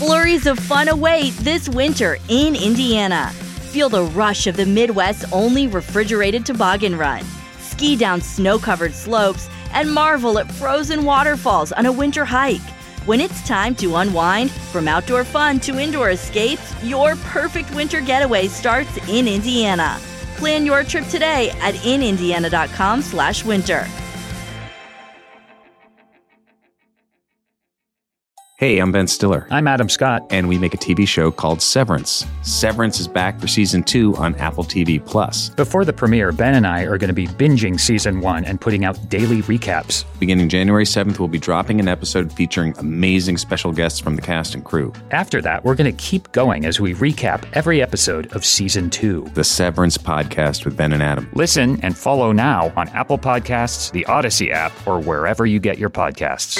Flurries of fun await this winter in Indiana. Feel the rush of the Midwest's only refrigerated toboggan run. Ski down snow-covered slopes and marvel at frozen waterfalls on a winter hike. When it's time to unwind, from outdoor fun to indoor escapes, your perfect winter getaway starts in Indiana. Plan your trip today at inindiana.com/winter. Hey, I'm Ben Stiller. I'm Adam Scott. And we make a TV show called Severance. Severance is back for season 2 on Apple TV+. Before the premiere, Ben and I are going to be binging season 1 and putting out daily recaps. Beginning January 7th, we'll be dropping an episode featuring amazing special guests from the cast and crew. After that, we're going to keep going as we recap every episode of season 2. The Severance Podcast with Ben and Adam. Listen and follow now on Apple Podcasts, the Odyssey app, or wherever you get your podcasts.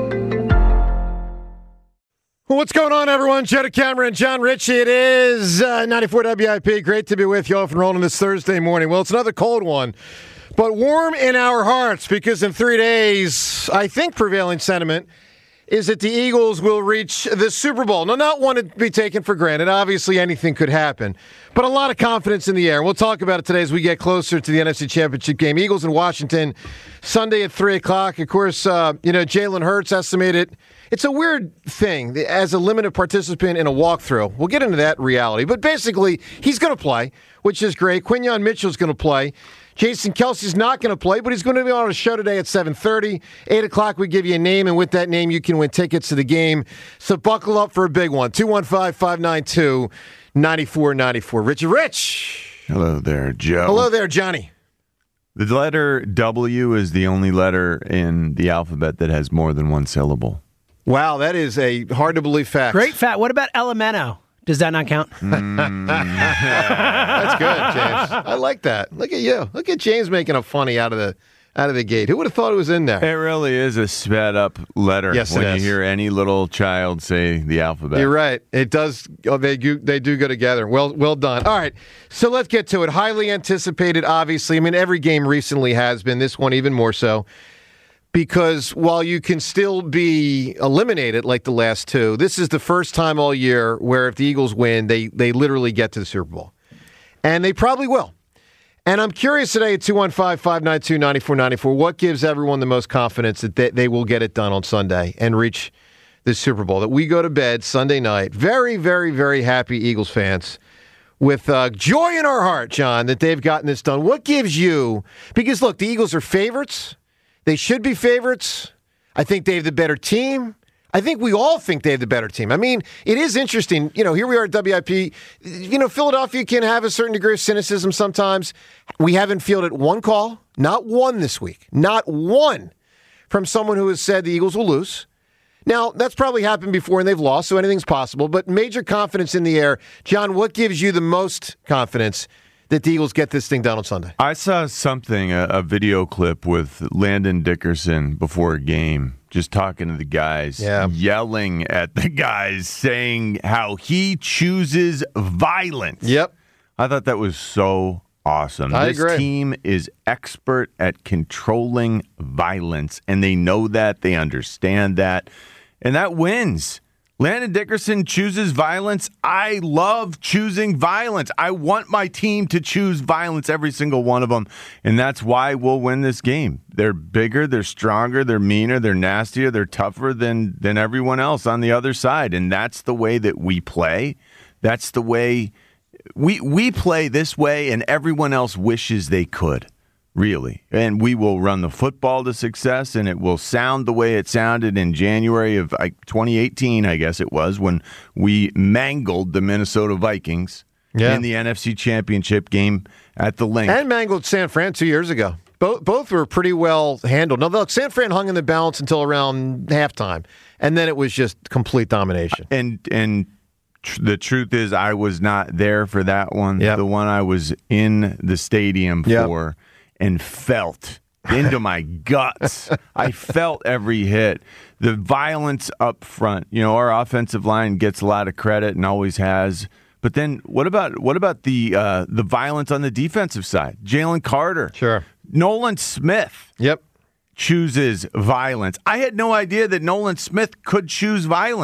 Well, what's going on, everyone? Jetta Cameron, John Ritchie. It is 94 WIP. Great to be with you off and rolling this Thursday morning. Well, it's another cold one, but warm in our hearts because in 3 days, I think prevailing sentiment is that the Eagles will reach the Super Bowl. Now, not one to be taken for granted. Obviously, anything could happen, but a lot of confidence in the air. We'll talk about it today as we get closer to the NFC Championship game. Eagles in Washington, Sunday at 3 o'clock. Of course, Jalen Hurts estimated. It's a weird thing as a limited participant in a walkthrough. We'll get into that reality. But basically, he's going to play, which is great. Quinyon Mitchell's going to play. Jason Kelsey's not going to play, but he's going to be on a show today at 7:30. 8 o'clock, we give you a name, and with that name, you can win tickets to the game. So buckle up for a big one. 215-592-9494. Richie Rich. Hello there, Joe. Hello there, Johnny. The letter W is the only letter in the alphabet that has more than one syllable. Wow, that is a hard-to-believe fact. Great fact. What about Elemento? Does that not count? That's good, James. I like that. Look at you. Look at James making a funny out of the gate. Who would have thought it was in there? It really is a sped-up letter. Yes, when it you is. hear any little child say the alphabet. You're right. It does. Oh, they do go together. Well done. All right. So let's get to it. Highly anticipated, obviously. I mean, every game recently has been. This one even more so. Because while you can still be eliminated like the last two, this is the first time all year where if the Eagles win, they literally get to the Super Bowl. And they probably will. And I'm curious today at 215-592-9494, what gives everyone the most confidence that they will get it done on Sunday and reach the Super Bowl? That we go to bed Sunday night, very, very, very happy Eagles fans, with joy in our heart, John, that they've gotten this done. What gives you, because look, the Eagles are favorites. They should be favorites. I think they have the better team. I think we all think they have the better team. I mean, it is interesting. Here we are at WIP. Philadelphia can have a certain degree of cynicism sometimes. We haven't fielded one call, not one this week, not one, from someone who has said the Eagles will lose. Now, that's probably happened before and they've lost, so anything's possible, but major confidence in the air. John, what gives you the most confidence that the Eagles get this thing done on Sunday? I saw something, a video clip with Landon Dickerson before a game, just talking to the guys, yelling at the guys, saying how he chooses violence. Yep. I thought that was so awesome. I agree. This team is expert at controlling violence, and they know that, they understand that, and that wins. Landon Dickerson chooses violence. I love choosing violence. I want my team to choose violence, every single one of them, and that's why we'll win this game. They're bigger, they're stronger, they're meaner, they're nastier, they're tougher than everyone else on the other side, and that's the way that we play. That's the way we play this way, and everyone else wishes they could. Really. And we will run the football to success, and it will sound the way it sounded in January of 2018, I guess it was, when we mangled the Minnesota Vikings in the NFC Championship game at the Link. And mangled San Fran 2 years ago. Both were pretty well handled. Now, look, San Fran hung in the balance until around halftime, and then it was just complete domination. And the truth is, I was not there for that one. Yep. The one I was in the stadium for. And felt into my guts. I felt every hit. The violence up front. Our offensive line gets a lot of credit and always has. But then what about the violence on the defensive side? Jalen Carter. Sure. Nolan Smith. Yep. Chooses violence. I had no idea that Nolan Smith could choose violence.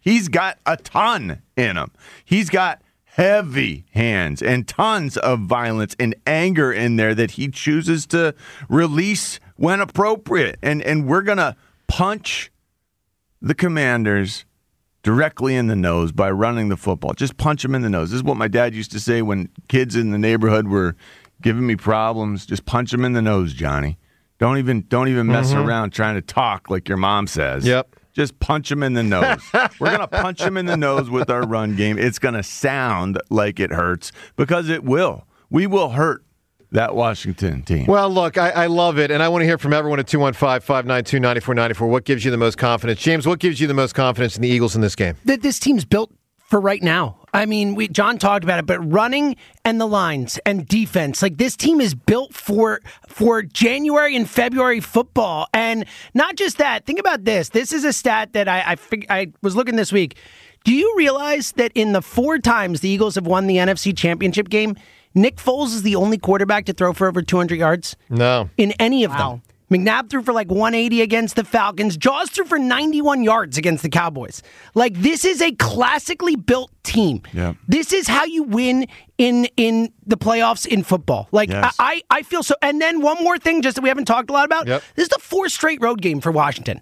He's got a ton in him. He's got heavy hands and tons of violence and anger in there that he chooses to release when appropriate. And we're going to punch the Commanders directly in the nose by running the football. Just punch them in the nose. This is what my dad used to say when kids in the neighborhood were giving me problems. Just punch them in the nose, Johnny. Don't even mess around trying to talk like your mom says. Yep. Just punch them in the nose. We're going to punch them in the nose with our run game. It's going to sound like it hurts because it will. We will hurt that Washington team. Well, look, I love it, and I want to hear from everyone at 215-592-9494. What gives you the most confidence? James, what gives you the most confidence in the Eagles in this game? That this team's built for right now. I mean, John talked about it, but running and the lines and defense, like this team is built for January and February football. And not just that, think about this. This is a stat that I was looking this week. Do you realize that in the 4 times the Eagles have won the NFC Championship game, Nick Foles is the only quarterback to throw for over 200 yards? No. In any of them. McNabb threw for like 180 against the Falcons. Jaws threw for 91 yards against the Cowboys. Like, this is a classically built team. Yeah. This is how you win in the playoffs in football. Like, yes. I feel so. And then one more thing, just that we haven't talked a lot about. Yep. This is the 4th straight road game for Washington.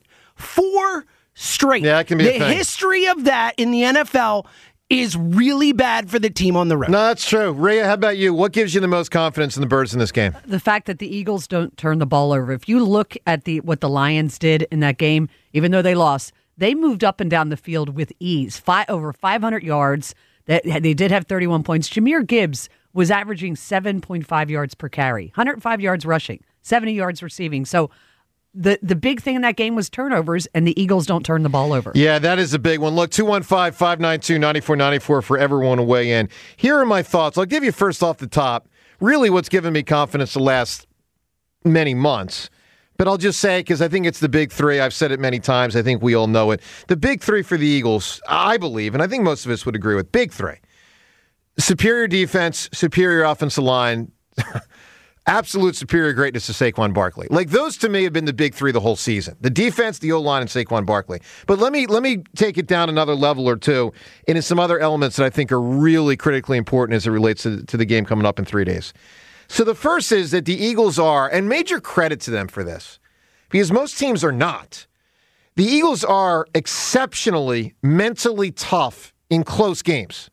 4 straight. Yeah, that can be a thing. The history of that in the NFL is really bad for the team on the road. No, that's true. Rhea, how about you? What gives you the most confidence in the Birds in this game? The fact that the Eagles don't turn the ball over. If you look at what the Lions did in that game, even though they lost, they moved up and down the field with ease. Over 500 yards. They did have 31 points. Jahmyr Gibbs was averaging 7.5 yards per carry, 105 yards rushing, 70 yards receiving. So the big thing in that game was turnovers, and the Eagles don't turn the ball over. Yeah, that is a big one. Look, 215-592-9494 for everyone to weigh in. Here are my thoughts. I'll give you first off the top, really what's given me confidence the last many months. But I'll just say, because I think it's the big 3. I've said it many times. I think we all know it. The big 3 for the Eagles, I believe, and I think most of us would agree with, big 3. Superior defense, superior offensive line, absolute superior greatness to Saquon Barkley. Like, those to me have been the big 3 the whole season. The defense, the O-line, and Saquon Barkley. But let me take it down another level or two into some other elements that I think are really critically important as it relates to the game coming up in 3 days. So the first is that the Eagles are, and major credit to them for this, because most teams are not. The Eagles are exceptionally mentally tough in close games.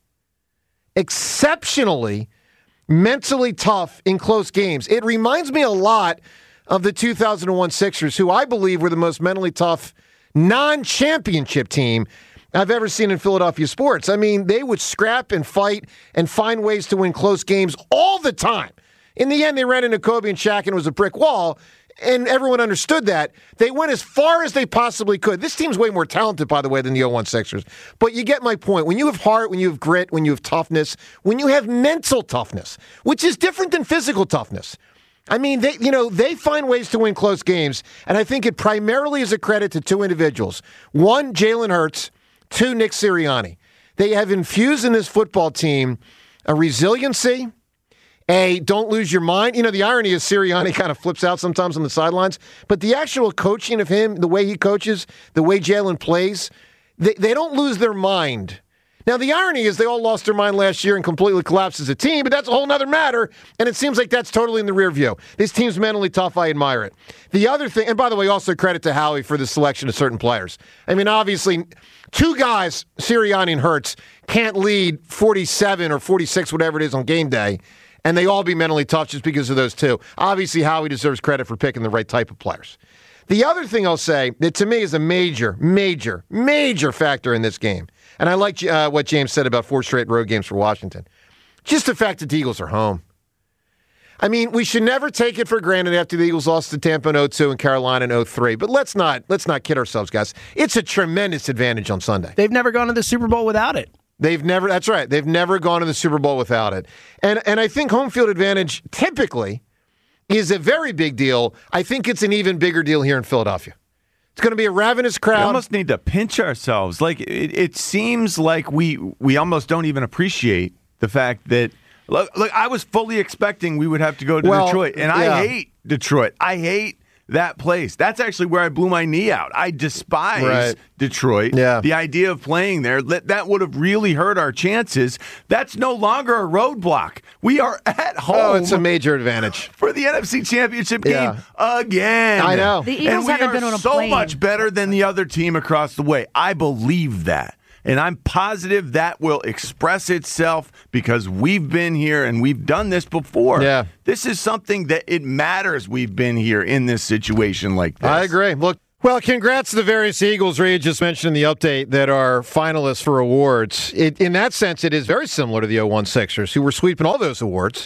Exceptionally mentally tough in close games. It reminds me a lot of the 2001 Sixers, who I believe were the most mentally tough non-championship team I've ever seen in Philadelphia sports. I mean, they would scrap and fight and find ways to win close games all the time. In the end, they ran into Kobe and Shaq and it was a brick wall, and everyone understood that. They went as far as they possibly could. This team's way more talented, by the way, than the 01 Sixers. But you get my point. When you have heart, when you have grit, when you have toughness, when you have mental toughness, which is different than physical toughness. I mean, they find ways to win close games, and I think it primarily is a credit to 2 individuals. 1, Jalen Hurts. 2, Nick Sirianni. They have infused in this football team a resiliency, don't lose your mind. You know, the irony is Sirianni kind of flips out sometimes on the sidelines, but the actual coaching of him, the way he coaches, the way Jalen plays, they don't lose their mind. Now, the irony is they all lost their mind last year and completely collapsed as a team, but that's a whole nother matter, and it seems like that's totally in the rear view. This team's mentally tough. I admire it. The other thing, and by the way, also credit to Howie for the selection of certain players. I mean, obviously, 2 guys, Sirianni and Hurts, can't lead 47 or 46, whatever it is, on game day, and they all be mentally tough just because of those 2. Obviously, Howie deserves credit for picking the right type of players. The other thing I'll say that to me is a major, major, major factor in this game, and I like what James said about 4 straight road games for Washington, just the fact that the Eagles are home. I mean, we should never take it for granted after the Eagles lost to Tampa in 0-2 and Carolina in 0-3, but let's not kid ourselves, guys. It's a tremendous advantage on Sunday. They've never gone to the Super Bowl without it. That's right. They've never gone to the Super Bowl without it. And I think home field advantage typically is a very big deal. I think it's an even bigger deal here in Philadelphia. It's going to be a ravenous crowd. We almost need to pinch ourselves. Like, it seems like we almost don't even appreciate the fact that, look, I was fully expecting we would have to go to Detroit, and I hate Detroit. I hate that place. That's actually where I blew my knee out. I despise Detroit. Yeah. The idea of playing there, that would have really hurt our chances. That's no longer a roadblock. We are at home. Oh, it's a major advantage. For the NFC Championship game again. I know. The Eagles haven't been on a so plane. much better than the other team across the way. I believe that. And I'm positive that will express itself because we've been here and we've done this before. Yeah. This is something that it matters we've been here in this situation like this. I agree. Look, well, congrats to the various Eagles Ray just mentioned in the update that are finalists for awards. In that sense, it is very similar to the 01 Sixers, who were sweeping all those awards.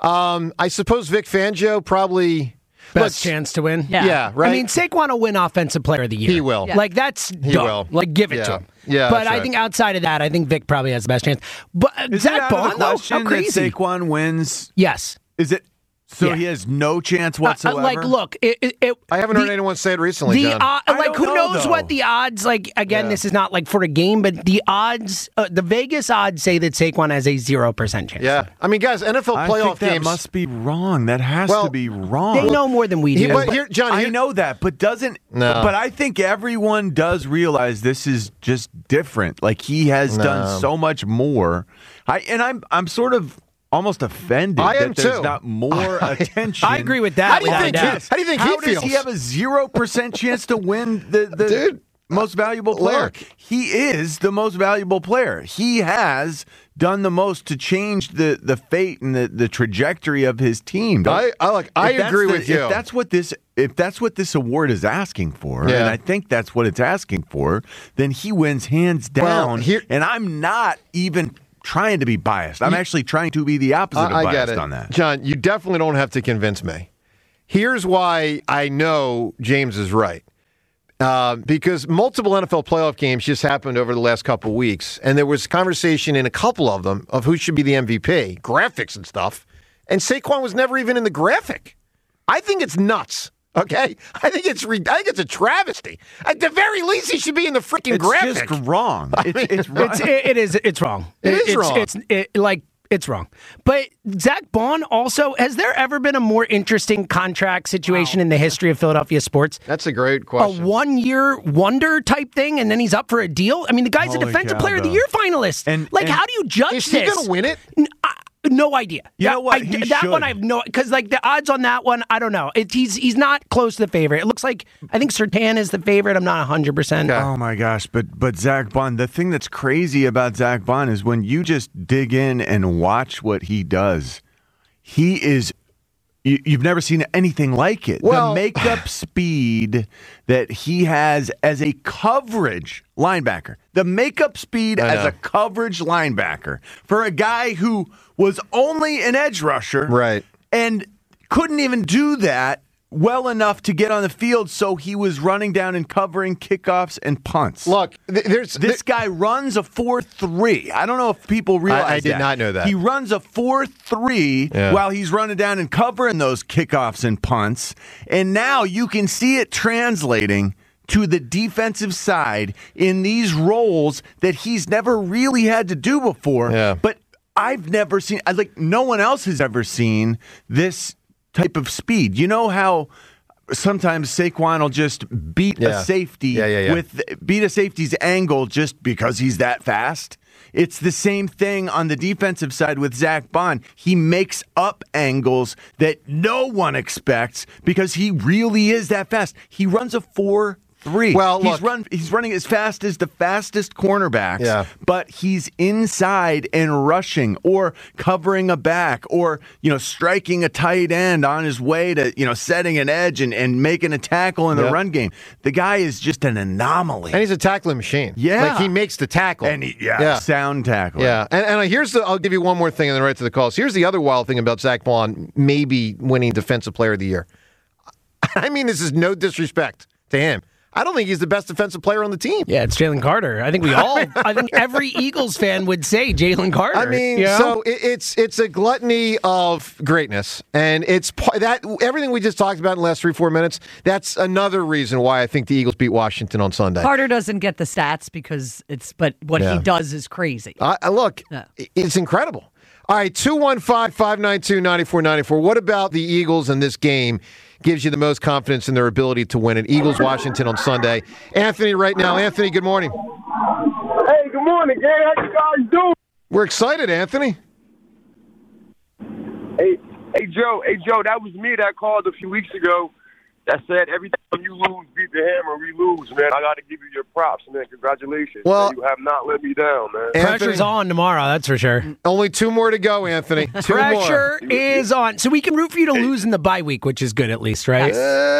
I suppose Vic Fangio probably... Best chance to win. Yeah, right. I mean, Saquon will win Offensive Player of the Year. He will. Yeah. Like, that's done. will. Like, give it to him. Yeah, but that's I right. think outside of that, I think Vic probably has the best chance. But Is Zach it out of Bond, the though, question how crazy. that Saquon wins? Yes. Is it? So Yeah. he has no chance whatsoever? Like, look, I haven't heard anyone say it recently, John. Like, who don't knows know, what though. the odds, like, again, this is not like for a game, but the odds, the Vegas odds say that Saquon has a 0% chance. Yeah. I mean, guys, NFL I playoff think that games... must be wrong. That has to be wrong. They know more than we do. But here, John, I know that, but doesn't. No. But I think everyone does realize this is just different. Like he has done so much more. I'm sort of almost offended I am that there's too. not more attention. I agree with that. How do you without think a doubt. how do you think How he does feels? he have a 0% chance to win the Dude, most valuable player? look. He is the most valuable player. He has done the most to change the fate and the trajectory of his team. I agree with you. If that's what this award is asking for, Yeah. and I think that's what it's asking for, then he wins hands down. And I'm not even trying to be biased. I'm actually trying to be the opposite of I get biased it. on that. John, you definitely don't have to convince me. Here's why I know James is right. Because multiple NFL playoff games just happened over the last couple of weeks, and there was conversation in a couple of them of who should be the MVP, graphics and stuff, and Saquon was never even in the graphic. I think it's nuts. Okay, I think it's a travesty. At the very least, he should be in the freaking graphic. It's just wrong. It's wrong. It's wrong. It's wrong. It's wrong. But Zach Bond also, has there ever been a more interesting contract situation in the history of Philadelphia sports? That's a great A question. 1-year wonder type thing, and then he's up for a deal? I mean, the guy's a Holy Defensive cow, Player of the though. Year finalist. And how do you judge Is this? he going to win it? No idea. You know what? He that should. one I have no, because like the odds on that one, I don't know. He's not close to the favorite. It looks like I think Surtain is the favorite. I'm not 100%. Oh my gosh, but Zach Bond, the thing that's crazy about Zach Bond is when you just dig in and watch what he does, he is you've never seen anything like it. Well, the makeup speed that he has as a coverage linebacker. The makeup speed as a coverage linebacker for a guy who was only an edge rusher. Right. And couldn't even do that well enough to get on the field, so he was running down and covering kickoffs and punts. Look, This guy runs a 4.3. I don't know if people realize I did not know that. He runs a 4.3 while he's running down and covering those kickoffs and punts. And now you can see it translating to the defensive side in these roles that he's never really had to do before. Yeah. But I've never seen, no one else has ever seen this type of speed. You know how sometimes Saquon will just beat a safety beat a safety's angle just because he's that fast? It's the same thing on the defensive side with Zach Bond. He makes up angles that no one expects because he really is that fast. He runs a 4.3. Well, he's running as fast as the fastest cornerbacks, but he's inside and rushing or covering a back or, striking a tight end on his way to, setting an edge and making a tackle in the run game. The guy is just an anomaly. And he's a tackling machine. Yeah. Like he makes the tackle. And sound tackle. Yeah. And I'll give you one more thing and then right to the calls. Here's the other wild thing about Zach Bond maybe winning Defensive Player of the Year. I mean, this is no disrespect to him. I don't think he's the best defensive player on the team. Yeah, it's Jalen Carter. I think I think every Eagles fan would say Jalen Carter. I mean, so it's a gluttony of greatness, and it's that everything we just talked about in the last 3-4 minutes. That's another reason why I think the Eagles beat Washington on Sunday. Carter doesn't get the stats but what he does is crazy. Look, it's incredible. All right, 215-592-9494. What about the Eagles in this game gives you the most confidence in their ability to win it? Eagles-Washington on Sunday. Anthony right now. Anthony, good morning. Hey, good morning, gang. How you guys doing? We're excited, Anthony. Hey, Joe, that was me that called a few weeks ago that said every time you lose, beat the Hammer, we lose, man. I got to give you your props, man. Congratulations. Well, man. You have not let me down, man. Pressure's on tomorrow, that's for sure. Only 2 more to go, Anthony. 2 Pressure more. is on. So we can root for you to lose in the bye week, which is good at least, right?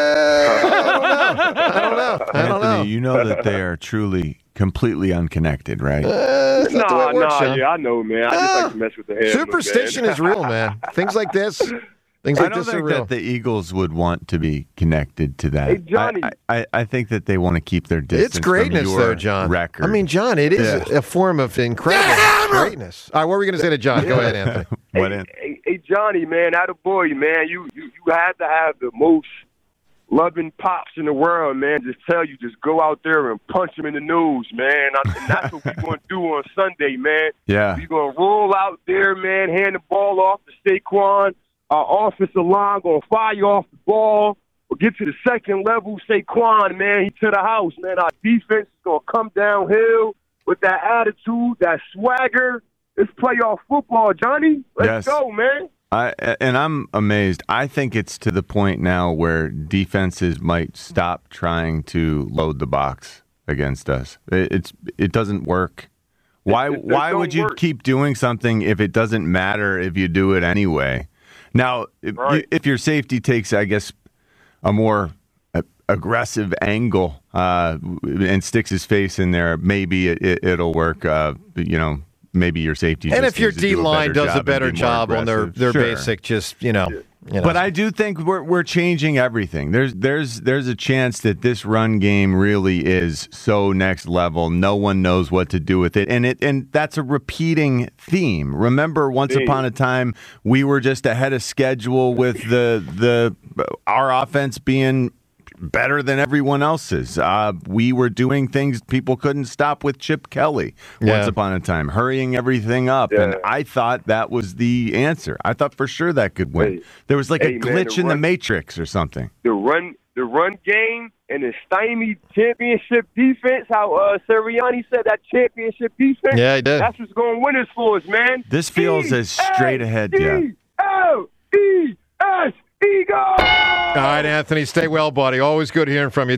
I don't know. Anthony, you know that they are truly completely unconnected, right? That's not the way it works, Sean. Yeah, I know, man. I just like to mess with the Hammer, Superstition is real, man. Things like this. I don't think that the Eagles would want to be connected to that. Hey, Johnny. I think that they want to keep their distance. It's greatness, from your though, John. Record. I mean, John, it is a form of incredible greatness. All right, what were we going to say to John? Go ahead, Anthony. Hey, Johnny, man, attaboy, man. You had to have the most loving pops in the world, man. Just go out there and punch him in the nose, man. And that's what we're going to do on Sunday, man. Yeah. We're going to roll out there, man, hand the ball off to Saquon. Our offensive line going to fire off the ball. We'll get to the second level. Saquon, man, he to the house, man. Our defense is going to come downhill with that attitude, that swagger. It's playoff football, Johnny. Let's go, man. I'm amazed. I think it's to the point now where defenses might stop trying to load the box against us. It doesn't work. Why would you keep doing something if it doesn't matter if you do it anyway? Now, if your safety takes, I guess, a more aggressive angle and sticks his face in there, maybe it'll work. Maybe your safety. And just if your needs to do D-line does a better and be job more on their aggressive. basic, just, you know. But I do think we're changing everything. There's a chance that this run game really is so next level. No one knows what to do with it, and that's a repeating theme. Remember, once upon a time, we were just ahead of schedule with our offense being better than everyone else's. We were doing things people couldn't stop with Chip Kelly once upon a time, hurrying everything up. And I thought that was the answer. I thought for sure that could win. There was like a glitch in the Matrix or something. The run game and the stymied championship defense, how Sirianni said that championship defense. Yeah, he did. That's what's going to win us for us, man. This feels as straight ahead, yeah. E-L-E-S. Eagles! All right, Anthony, stay well, buddy. Always good hearing from you.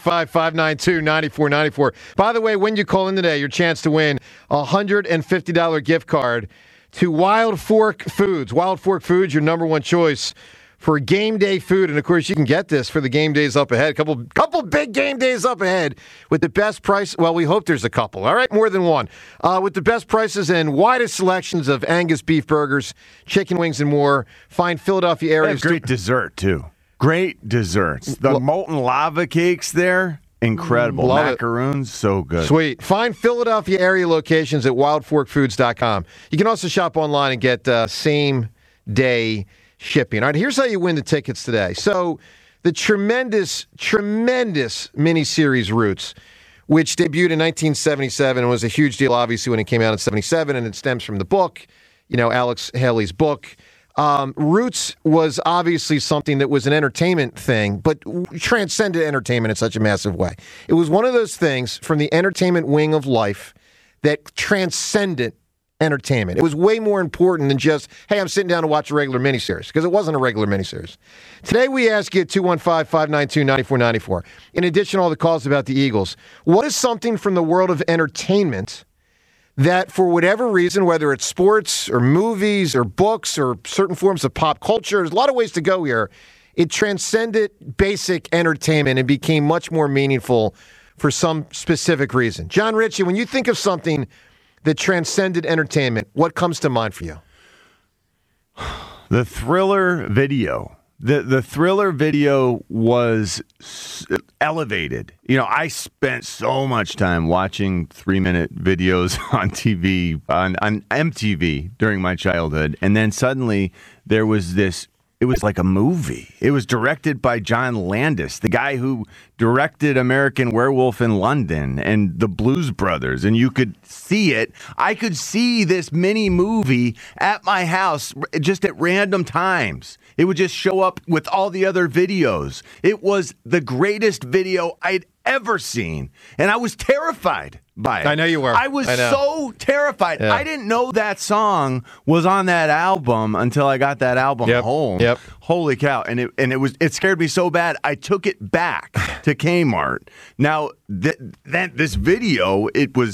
215-592-9494. By the way, when you call in today, your chance to win a $150 gift card to Wild Fork Foods. Wild Fork Foods, your number one choice for game day food. And, of course, you can get this for the game days up ahead. Couple big game days up ahead with the best price. Well, we hope there's a couple. All right, more than one. With the best prices and widest selections of Angus beef burgers, chicken wings, and more. Find Philadelphia area. Great dessert, too. Great desserts. The molten lava cakes there, incredible. Macaroons, so good. Sweet. Find Philadelphia area locations at wildforkfoods.com. You can also shop online and get same-day shipping. All right, here's how you win the tickets today. So the tremendous miniseries Roots, which debuted in 1977 and was a huge deal, obviously, when it came out in 77, and it stems from the book, Alex Haley's book. Roots was obviously something that was an entertainment thing, but transcended entertainment in such a massive way. It was one of those things from the entertainment wing of life that transcended entertainment. It was way more important than just, hey, I'm sitting down to watch a regular miniseries, because it wasn't a regular miniseries. Today we ask you at 215-592-9494, in addition to all the calls about the Eagles, what is something from the world of entertainment that for whatever reason, whether it's sports or movies or books or certain forms of pop culture, there's a lot of ways to go here, it transcended basic entertainment and became much more meaningful for some specific reason. John Ritchie, when you think of something that transcended entertainment, what comes to mind for you? The Thriller video. The Thriller video was elevated. I spent so much time watching 3-minute videos on TV, on MTV during my childhood. And then suddenly there was this it was like a movie. It was directed by John Landis, the guy who directed American Werewolf in London and the Blues Brothers. And you could see it. I could see this mini movie at my house just at random times. It would just show up with all the other videos. It was the greatest video I'd ever seen. And I was terrified by it. I know you were. I was so terrified. Yeah. I didn't know that song was on that album until I got that album home. Yep. Holy cow. And it scared me so bad. I took it back to Kmart. Now, this video,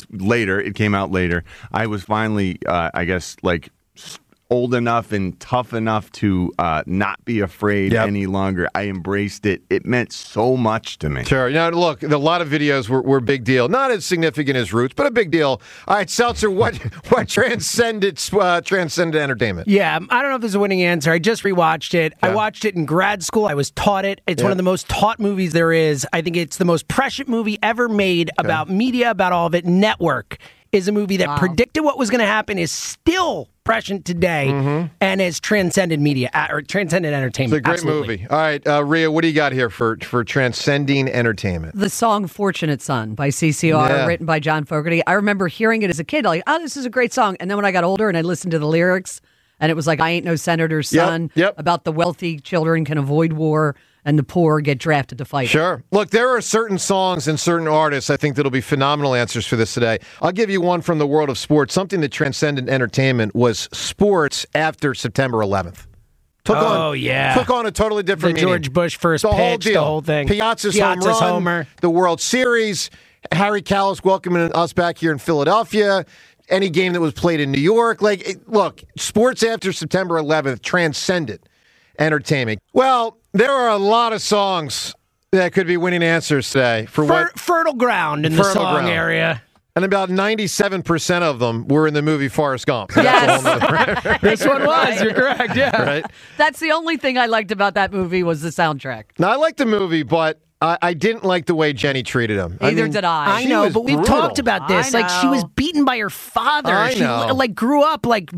it came out later. I was finally, I guess, like, old enough and tough enough to not be afraid any longer. I embraced it. It meant so much to me. Sure. Now, look, a lot of videos were a big deal. Not as significant as Roots, but a big deal. All right, Seltzer, what transcended entertainment? Yeah, I don't know if there's a winning answer. I just rewatched it. Yeah. I watched it in grad school. I was taught it. It's one of the most taught movies there is. I think it's the most prescient movie ever made about media, about all of it. Network is a movie that predicted what was going to happen, is still prescient today, and has transcended media or transcended entertainment. It's a great movie. All right, Rhea, what do you got here for transcending entertainment? The song "Fortunate Son" by CCR, written by John Fogerty. I remember hearing it as a kid, like, oh, this is a great song. And then when I got older and I listened to the lyrics, and it was like, I ain't no senator's son, about the wealthy children can avoid war and the poor get drafted to fight. Sure. Look, there are certain songs and certain artists I think that'll be phenomenal answers for this today. I'll give you one from the world of sports. Something that transcended entertainment was sports after September 11th. Took on a totally different meaning. George Bush first pitch, the whole thing. Piazza's home run, homer. The World Series, Harry Kalas welcoming us back here in Philadelphia, any game that was played in New York. Look, sports after September 11th transcended entertainment. Well, there are a lot of songs that could be winning answers today. Fertile ground in the song area. And about 97% of them were in the movie Forrest Gump. Yes. This one was. You're correct, yeah. Right? That's the only thing I liked about that movie was the soundtrack. Now, I liked the movie, but I didn't like the way Jenny treated him. Neither did I. I know, but we've talked about this. Like, she was beaten by her father. I know. She grew up it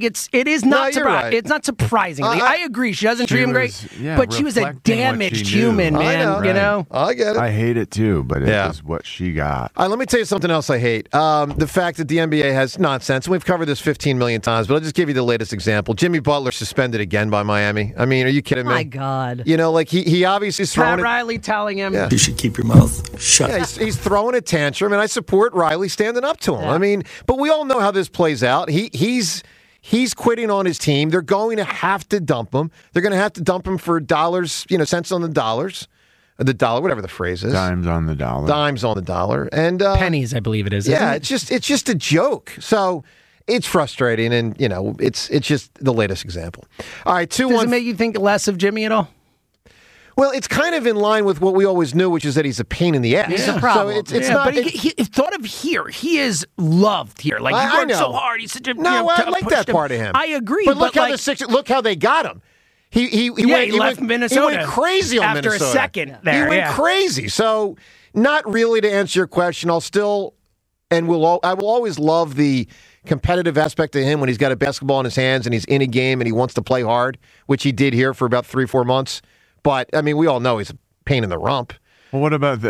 is not right. It's not surprisingly. I agree. She doesn't treat him great, but she was a damaged human, man. You know. I get it. I hate it too, but it was what she got. Let me tell you something else I hate. The fact that the NBA has nonsense. We've covered this 15 million times, but I'll just give you the latest example. Jimmy Butler suspended again by Miami. I mean, are you kidding me? My God. You know, like he obviously is throwing Pat Riley telling him. Yeah. You should keep your mouth shut. Yeah, he's throwing a tantrum, and I support Riley standing up to him. Yeah. I mean, but we all know how this plays out. He's quitting on his team. They're going to have to dump him. They're going to have to dump him for dollars, cents on the dollars. The dollar, whatever the phrase is. Dimes on the dollar. Dimes on the dollar. And pennies, I believe it is. Yeah, isn't it? it's just a joke. So it's frustrating, and it's just the latest example. All right, Does it make you think less of Jimmy at all? Well, it's kind of in line with what we always knew, which is that he's a pain in the ass. He's a problem. So it's not. But he thought of here. He is loved here. Like, he worked so hard. He's such a I like that part of him. I agree. But look how the Sixers. Look how they got him. He left Minnesota. He went crazy on after Minnesota. A second. There, he went crazy. So, not really to answer your question. I'll still I will always love the competitive aspect of him when he's got a basketball in his hands and he's in a game and he wants to play hard, which he did here for about 3-4 months. But I mean, we all know he's a pain in the rump. Well, what about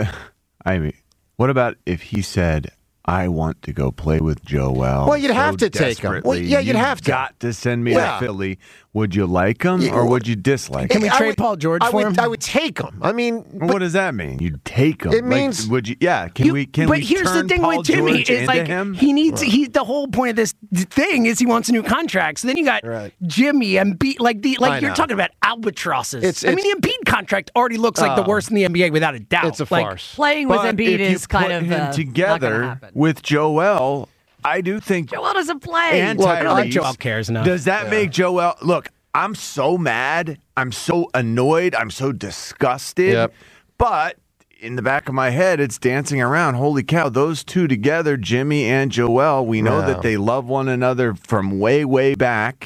if he said, I want to go play with Joel? Well, you'd have to take him. Well, yeah, you'd have to. Got to send me to Philly. Would you like him or would you dislike him? Can we trade Paul George for him? I would take him. I mean, what does that mean? You'd take him? It means would you? Yeah. Can we? But here's turn the thing Paul with Jimmy George is like him? he needs. The whole point of this thing is he wants a new contract. So then you got Jimmy and you're talking about albatrosses. I mean, the Embiid contract already looks like the worst in the NBA without a doubt. It's a farce. Playing with Embiid is kind of him together with Joel. I do think Joel doesn't play. And I don't think Joel cares enough. Does that make Joel look? I'm so mad. I'm so annoyed. I'm so disgusted. Yep. But in the back of my head, it's dancing around. Holy cow, those two together, Jimmy and Joel, we know that they love one another from way, way back.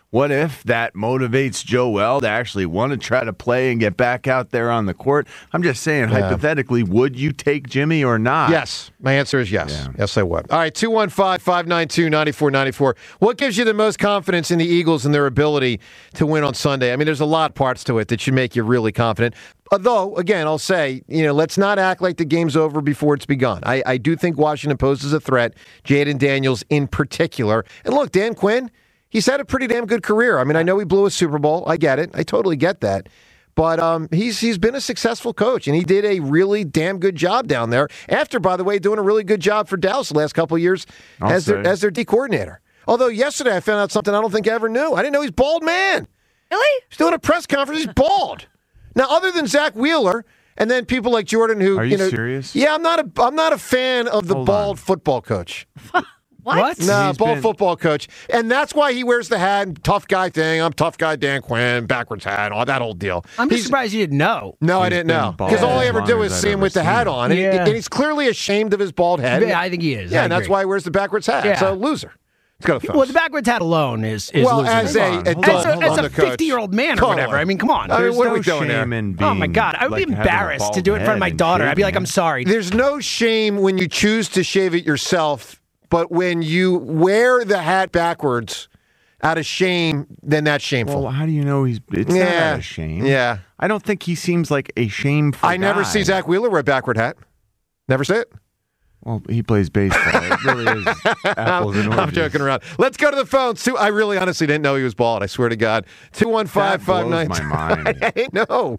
What if that motivates Joel to actually want to try to play and get back out there on the court? I'm just saying, hypothetically, would you take Jimmy or not? Yes. My answer is yes. Yeah. Yes, I would. All right, 215-592-9494. What gives you the most confidence in the Eagles and their ability to win on Sunday? I mean, there's a lot of parts to it that should make you really confident. Although, again, I'll say, let's not act like the game's over before it's begun. I do think Washington poses a threat, Jaden Daniels in particular. And look, Dan Quinn, he's had a pretty damn good career. I mean, I know he blew a Super Bowl. I get it. I totally get that. But he's been a successful coach, and he did a really damn good job down there. After, by the way, doing a really good job for Dallas the last couple of years as their D coordinator. Although yesterday I found out something I don't think I ever knew. I didn't know he's bald man. Really? He's doing a press conference. He's bald. Now, other than Zach Wheeler, and then people like Jordan, who are you serious? Yeah, I'm not a fan of the bald football coach. What? No, bald football coach, and that's why he wears the hat, tough guy thing. I'm tough guy Dan Quinn, backwards hat, all that old deal. I'm just surprised you didn't know. No, I didn't know because all I ever do is see him with the hat on, and he's clearly ashamed of his bald head. Yeah, I think he is. Yeah, and that's why he wears the backwards hat. Yeah. So loser. Let's go, folks. Well, the backwards hat alone is well, losing. as a as a 50-year-old man or whatever. I mean, come on. I mean, what are we doing there? Oh my God, I would be embarrassed to do it in front of my daughter. I'd be like, I'm sorry. There's no shame when you choose to shave it yourself, but when you wear the hat backwards out of shame, then that's shameful. Well, how do you know it's not out of shame? Yeah. I don't think he seems like a shameful guy. Never see Zach Wheeler wear a backward hat. Never see it. Well, he plays baseball. It really is apples and oranges. I'm joking around. Let's go to the phones. I really honestly didn't know he was bald. I swear to God. 215-592. That blows my mind. I know.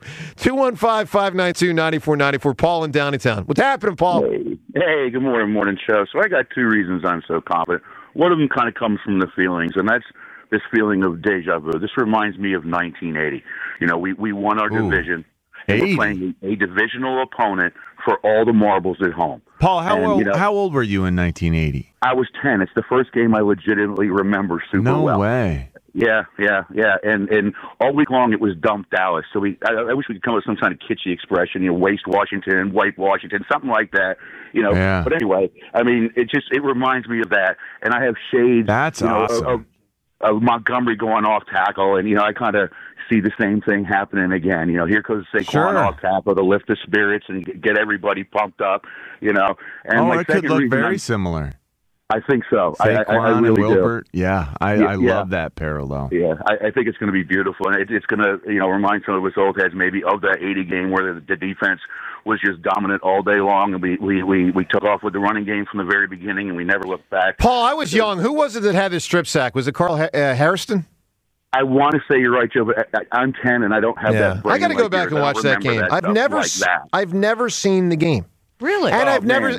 215-592-9494. Paul in Downtown. What's happening, Paul? Hey, good morning, show. So I got two reasons I'm so confident. One of them kind of comes from the feelings, and that's this feeling of deja vu. This reminds me of 1980. We won our division. And we're playing a divisional opponent for all the marbles at home. Paul, how old were you in 1980? I was 10. It's the first game I legitimately remember super well. No way. Yeah. And all week long it was dump Dallas. So I wish we could come up with some kind of kitschy expression, waste Washington, wipe Washington, something like that. Yeah. But anyway, I mean, it reminds me of that. And I have shades. That's awesome. Of Montgomery going off tackle, and I kind of see the same thing happening again. Here goes Saquon off tackle to lift the spirits and get everybody pumped up. And it could look very similar. I think so. Saquon I really and Wilbert. do. Yeah, I love that parallel. Yeah, I think it's going to be beautiful, and it's going to remind some of us old heads maybe of that 80 game where the defense was just dominant all day long, and we took off with the running game from the very beginning, and we never looked back. Paul, I was young. Who was it that had the strip sack? Was it Carl Hairston? I want to say you're right, Joe, but I'm 10, and I don't have that brain. I got to go back and watch that game. I've never seen the game. Really? And I've never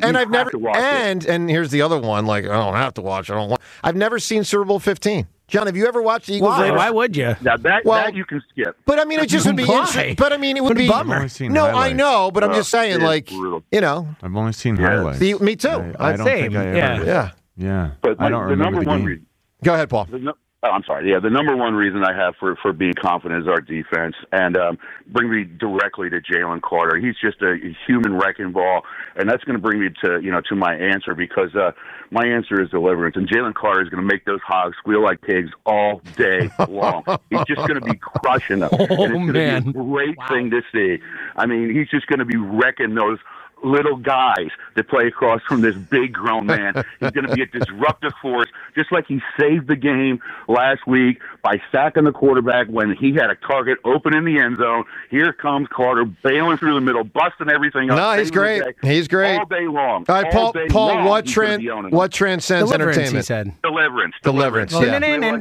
here's the other one. Like, I don't have to watch. I've never seen Super Bowl 15. John, have you ever watched the Eagles? Why would you? Now that you can skip. But I mean, it just would be interesting. But I mean, it would be bummer. No, I know, but I'm just saying, I've only seen highlights. Me too. I don't think I ever. Yeah. But I don't the remember number one game. reason. Go ahead, Paul. I'm sorry. Yeah, the number one reason I have for being confident is our defense. And bring me directly to Jalen Carter. He's just a human wrecking ball, and that's going to bring me to my answer, because my answer is deliverance. And Jalen Carter is going to make those hogs squeal like pigs all day long. He's just going to be crushing them. And it's going to be a great thing to see. I mean, he's just going to be wrecking those little guys that play across from this big grown man. He's going to be a disruptive force, just like he saved the game last week by sacking the quarterback when he had a target open in the end zone. Here comes Carter bailing through the middle, busting everything up. No, he's great. He's great. All day long. All right, Paul, what transcends entertainment? He said. Deliverance. Yeah.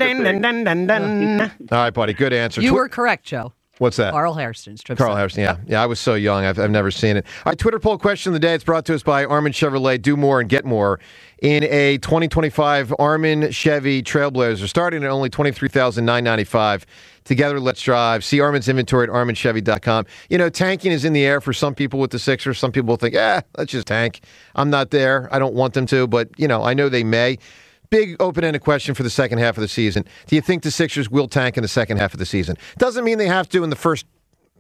All right, buddy. Good answer. You were correct, Joe. What's that? Carl Hairston's trip. Carl Hairston, yeah. I was so young. I've never seen it. All right, Twitter poll question of the day. It's brought to us by Armin Chevrolet. Do more and get more in a 2025 Armin Chevy Trailblazer, starting at only $23,995. Together, let's drive. See Armin's inventory at arminchevy.com. Tanking is in the air for some people with the Sixers. Some people think, let's just tank. I'm not there. I don't want them to, but, I know they may. Big open-ended question for the second half of the season. Do you think the Sixers will tank in the second half of the season? Doesn't mean they have to in the first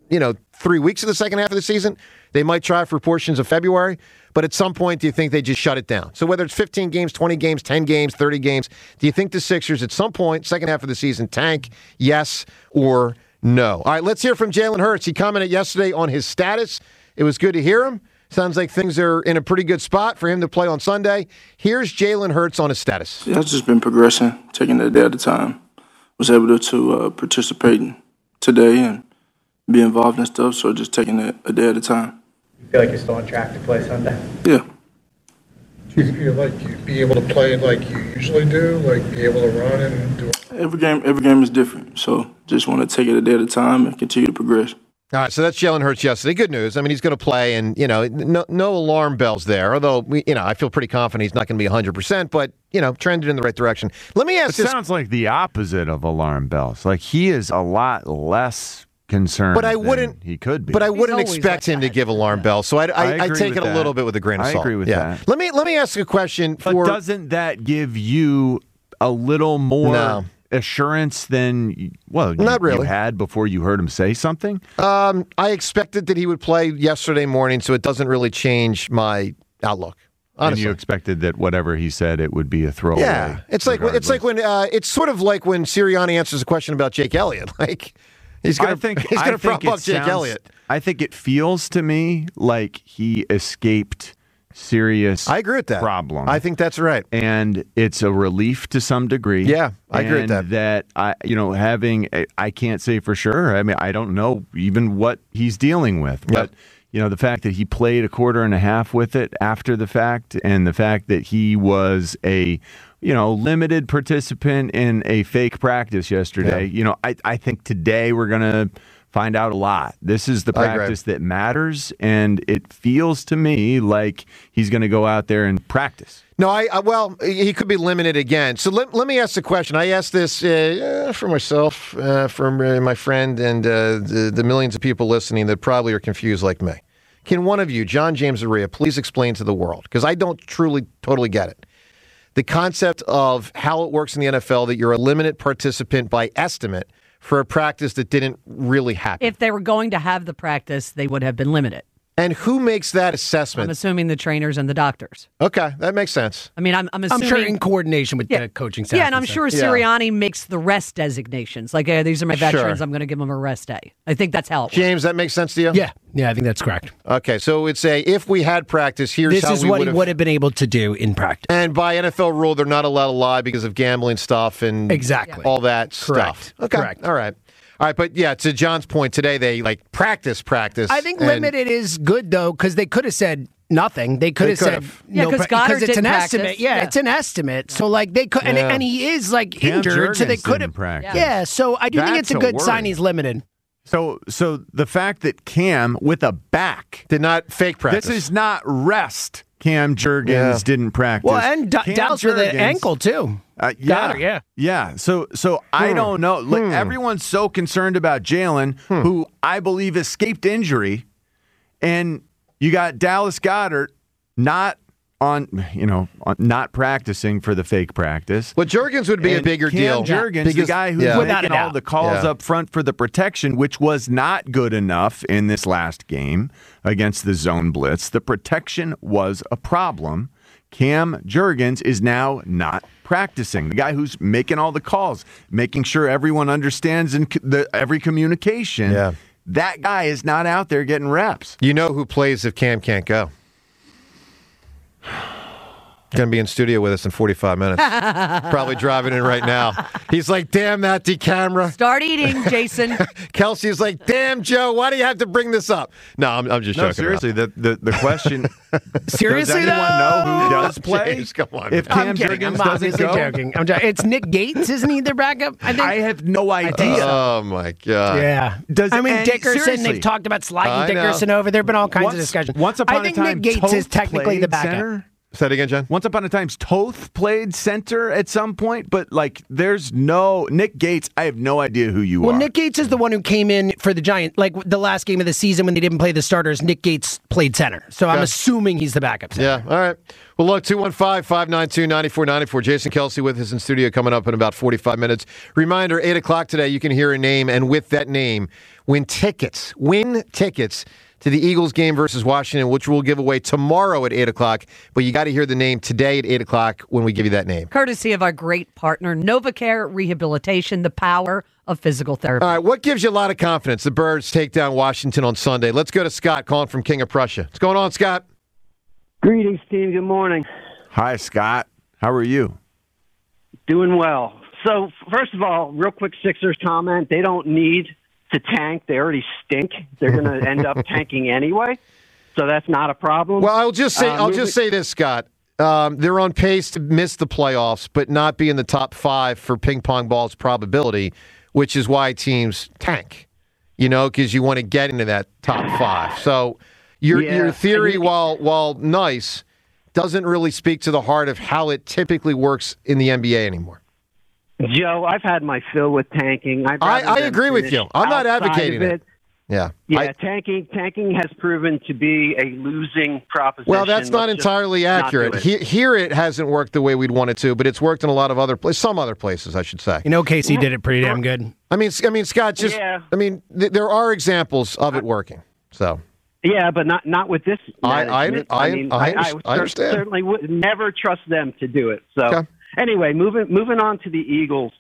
3 weeks of the second half of the season. They might try for portions of February. But at some point, do you think they just shut it down? So whether it's 15 games, 20 games, 10 games, 30 games, do you think the Sixers at some point, second half of the season, tank, yes or no? All right, let's hear from Jalen Hurts. He commented yesterday on his status. It was good to hear him. Sounds like things are in a pretty good spot for him to play on Sunday. Here's Jalen Hurts on his status. Yeah, I've just been progressing, taking it a day at a time. Was able to participate today and be involved in stuff, so just taking it a day at a time. You feel like you're still on track to play Sunday? Yeah. Do you feel like you'd be able to play like you usually do, like be able to run and do it? Every game is different, so just want to take it a day at a time and continue to progress. All right, so that's Jalen Hurts yesterday. Good news. I mean, he's going to play, and no alarm bells there. Although I feel pretty confident he's not going to be 100%, but trended in the right direction. Let me ask. It sounds like the opposite of alarm bells. Like he is a lot less concerned. But I wouldn't. He could be. But I wouldn't expect him to give alarm bells. So I take it a little bit with a grain of salt. I agree with that. Let me ask a question. But doesn't that give you a little more assurance than not really you had before you heard him say something? I expected that he would play yesterday morning, so it doesn't really change my outlook. Honestly. And you expected that whatever he said, it would be a throwaway. Yeah, it's like when it's sort of like when Sirianni answers a question about Jake Elliott. Like he's going to prop up Jake Elliott. I think it feels to me like he escaped serious I agree with that. problem. I think that's right. And it's a relief to some degree. Yeah, I agree with that. I can't say for sure. I mean, I don't know even what he's dealing with. But, the fact that he played a quarter and a half with it after the fact, and the fact that he was a limited participant in a fake practice yesterday, I think today we're going to find out a lot. This is the practice that matters, and it feels to me like he's going to go out there and practice. No, he could be limited again. So let me ask the question. I asked this for myself, for my friend, and the millions of people listening that probably are confused like me. Can one of you, John James Aria, please explain to the world, because I don't totally get it, the concept of how it works in the NFL that you're a limited participant by estimate for a practice that didn't really happen. If they were going to have the practice, they would have been limited. And who makes that assessment? I'm assuming the trainers and the doctors. Okay, that makes sense. I mean, I'm assuming... I'm sure in coordination with the coaching staff. Yeah, and I'm sure Sirianni makes the rest designations. Like, these are my veterans, I'm going to give them a rest day. I think that's how it works. James, that makes sense to you? Yeah, I think that's correct. Okay, so it's if we had practice, here's how we would have... This is what he would have been able to do in practice. And by NFL rule, they're not allowed to lie because of gambling stuff and all that stuff. Okay, correct. All right, but to John's point today, they practice. I think limited is good though, because they could have said nothing. They could have said because it's an estimate. Yeah, it's an estimate. So they could, and he is injured, so they could have. Yeah, so I do think it's a good sign he's limited. So the fact that Cam with a back did not fake practice. This is not rest. Cam Jurgens didn't practice. Well, and Dallas with an ankle too. Yeah. So I don't know. Like, everyone's so concerned about Jalen, who I believe escaped injury, and you got Dallas Goedert not practicing for the fake practice. Well, Jurgens would be a bigger deal. Jurgens, the guy who's making all the calls up front for the protection, which was not good enough in this last game against the zone blitz. The protection was a problem. Cam Jurgens is now not practicing. The guy who's making all the calls, making sure everyone understands every communication. Yeah. That guy is not out there getting reps. You know who plays if Cam can't go? Going to be in studio with us in 45 minutes. Probably driving in right now. He's like, damn that camera. Start eating, Jason. Kelsey's like, damn, Joe, why do you have to bring this up? No, I'm just joking. Seriously, the question, seriously, does anyone know who does play? James, come on. If Cam Jurgens doesn't go? Joking. It's Nick Gates, isn't he, their backup? I have no idea. Oh, my God. Yeah. Dickerson, they've talked about sliding Dickerson over. There have been all kinds of discussions. Once upon a time, I think Nick Gates is technically the backup. Center? Say that again, John? Once upon a time, Toth played center at some point, but there's no Nick Gates. I have no idea who you are. Well, Nick Gates is the one who came in for the Giants. Like the last game of the season when they didn't play the starters, Nick Gates played center. So I'm assuming he's the backup center. Yeah, all right. Well, look, 215-592-9494. Jason Kelsey with us in studio coming up in about 45 minutes. Reminder, 8 o'clock today, you can hear a name, and with that name, win tickets to the Eagles game versus Washington, which we'll give away tomorrow at 8 o'clock. But you got to hear the name today at 8 o'clock when we give you that name. Courtesy of our great partner, NovaCare Rehabilitation, the power of physical therapy. All right, what gives you a lot of confidence the Birds take down Washington on Sunday? Let's go to Scott calling from King of Prussia. What's going on, Scott? Greetings, Steve. Good morning. Hi, Scott. How are you? Doing well. So, first of all, real quick Sixers comment. They don't need to tank. They already stink. They're going to end up tanking anyway, so that's not a problem. Well, I'll just say this, Scott. They're on pace to miss the playoffs, but not be in the top 5 for ping pong ball's probability, which is why teams tank. Because you want to get into that top 5. So your theory, while nice, doesn't really speak to the heart of how it typically works in the NBA anymore. Joe, I've had my fill with tanking. I agree with you. I'm not advocating it. Yeah. Tanking has proven to be a losing proposition. Well, that's not entirely accurate. Here it hasn't worked the way we'd want it to, but it's worked in a lot of other places, some other places, I should say. Casey did it pretty damn good. I mean, Scott, there are examples of it working. So. Yeah, but not with this. I understand. Certainly would never trust them to do it. So. Anyway, moving on to the Eagles.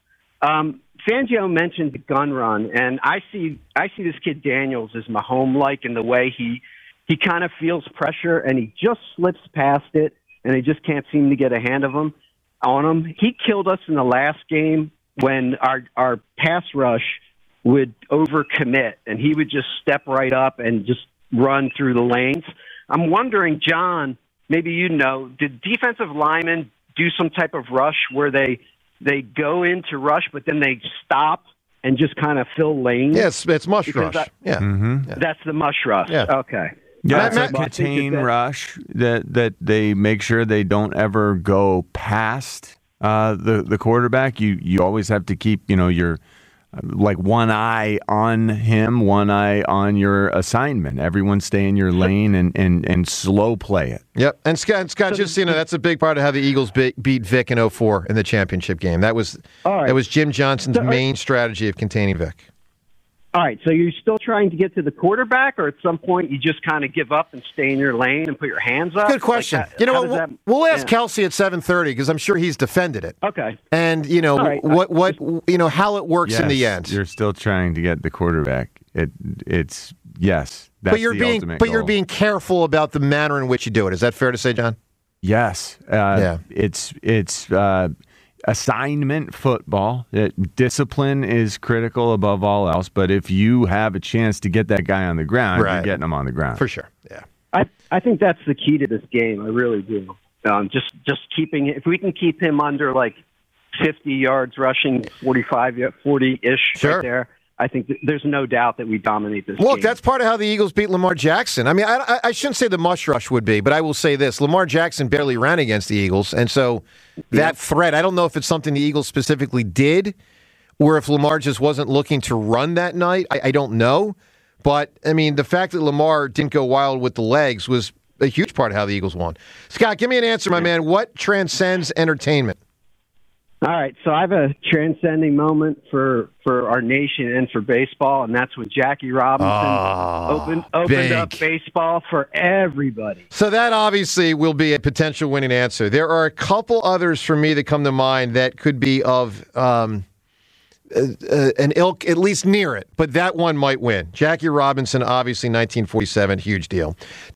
Fangio mentioned the gun run, and I see this kid Daniels as Mahomes-like in the way he kind of feels pressure and he just slips past it, and they just can't seem to get a hand on him. He killed us in the last game when our pass rush would overcommit, and he would just step right up and just run through the lanes. I'm wondering, John, maybe did defensive linemen do some type of rush where they go into rush, but then they stop and just kind of fill lanes? Yes, it's mush rush. Yeah. That's the mush rush. Yeah. Okay. Yeah, it's a contain rush that they make sure they don't ever go past the quarterback. You always have to keep your one eye on him, one eye on your assignment. Everyone stay in your lane and slow play it. Yep. And Scott, just that's a big part of how the Eagles beat Vic in 2004 in the championship game. That was Jim Johnson's main strategy of containing Vic. All right, so you're still trying to get to the quarterback, or at some point you just kind of give up and stay in your lane and put your hands up? Good question. We'll ask Kelsey at 7:30 because I'm sure he's defended it. Okay. And right. How it works in the end. You're still trying to get the quarterback. It's yes. That's but you're being careful about the manner in which you do it. Is that fair to say, John? Yes. It's assignment football. Discipline is critical above all else, but if you have a chance to get that guy on the ground, you're getting him on the ground. For sure, yeah. I think that's the key to this game. I really do. Just keeping it. If we can keep him under 50 yards rushing, 40-ish right there, I think there's no doubt that we dominate this game. Look, that's part of how the Eagles beat Lamar Jackson. I mean, I shouldn't say the mush rush would be, but I will say this. Lamar Jackson barely ran against the Eagles, and so that threat, I don't know if it's something the Eagles specifically did or if Lamar just wasn't looking to run that night. I don't know. But, I mean, the fact that Lamar didn't go wild with the legs was a huge part of how the Eagles won. Scott, give me an answer, my man. What transcends entertainment? All right, so I have a transcending moment for our nation and for baseball, and that's when Jackie Robinson opened up baseball for everybody. So that obviously will be a potential winning answer. There are a couple others for me that come to mind that could be of an ilk, at least near it, but that one might win. Jackie Robinson, obviously 1947, huge deal.